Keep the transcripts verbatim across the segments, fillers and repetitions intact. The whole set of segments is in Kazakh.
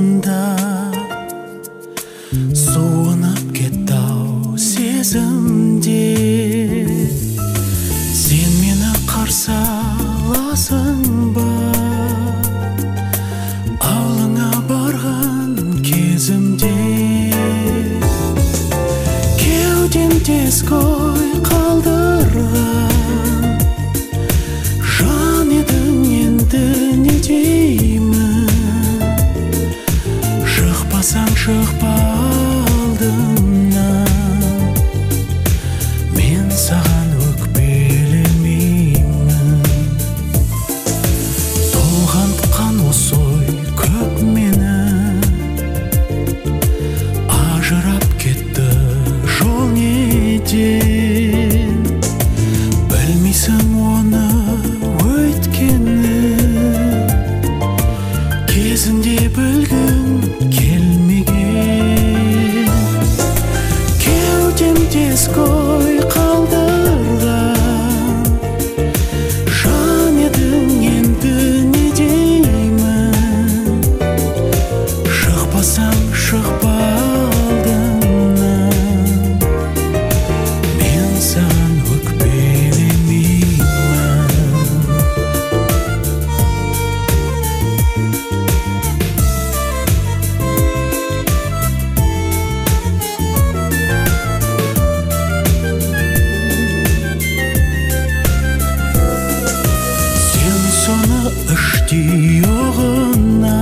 басында суынып кетті-ау сезімде. Сен мені қарсы аласың ба ауылыңа барған кезімде? Кеудем тез қой қалдырған жан едің, енді не деймін? Шықпасаң шықпа алдымнан, мен саған өкпелемеймін. Толғантқан осы ой көп мені, ажырап кетті жол неден. Білмейсің оны өйткені, кезінде білгің келмеген. Кеудем тез қой қалдырған жан едің, енді не деймін? Шықпасаң шықпа алдымнан, мен саған өкпелемеймін. Сен соны іштей оғына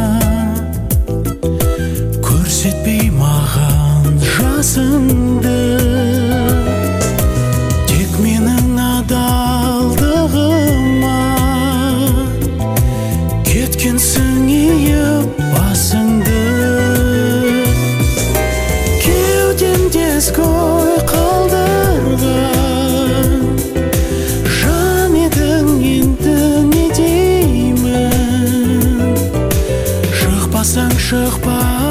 көрсетпей маған жасыңды. Тек менің адалдығыма кеткенсің иіп басыңды. Кеудем тез қой қалдырған жан едің, енді не деймін? Шықпасаң шықпа